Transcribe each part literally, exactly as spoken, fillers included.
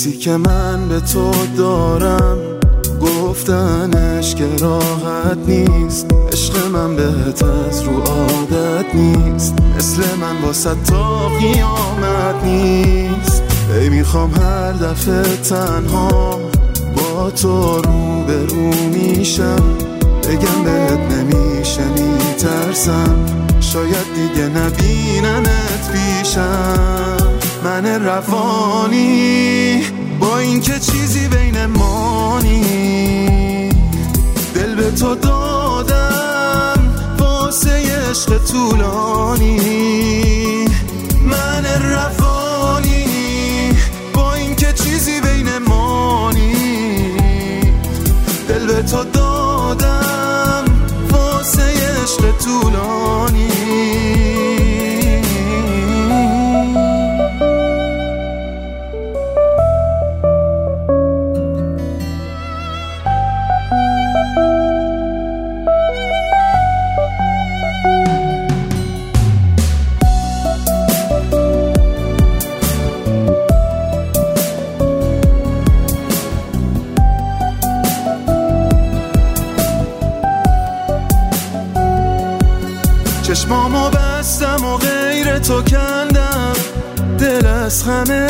حسی که من به تو دارم گفتنش که راحت نیست. عشق من بهت از رو عادت نیست، مثل من واسه تا قیامت نیست. ای میخوام هر دفعه تنها با تو رو به رو میشم، بگم بهت نمیشه میترسم، شاید دیگه نبیننت پیشم. من روانی با این که چیزی بین ما نیست، دل به تو دادم واسه عشق طولانی. من روانی با این که چیزی بین ما نیست، دل به تو دادم واسه عشق طولانی. چشمامو بستم و غیر تو کندم، دل از غمه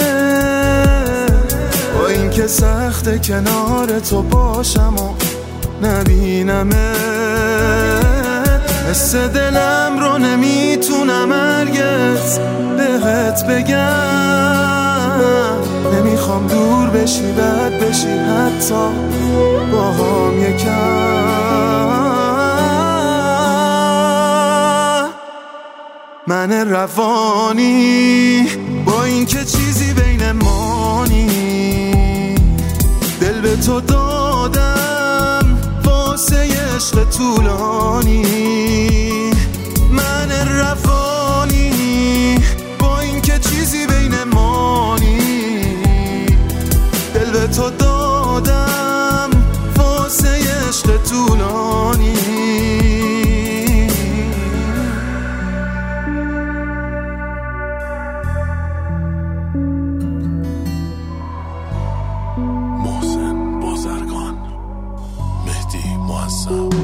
با این که سخته کنار تو باشم و نبینمت. حس دلم رو نمیتونم هرگز بهت بگم، نمیخوام دور بشی بد بشی حتی با هم یکم. من روانی با این که چیزی بین ما نیست، دل به تو دادم واسه عشق طولانی. من روانی با این که چیزی بین ما نیست، دل به تو دادم واسه عشق طولانی. محسن بازرگان، مهدی معصب.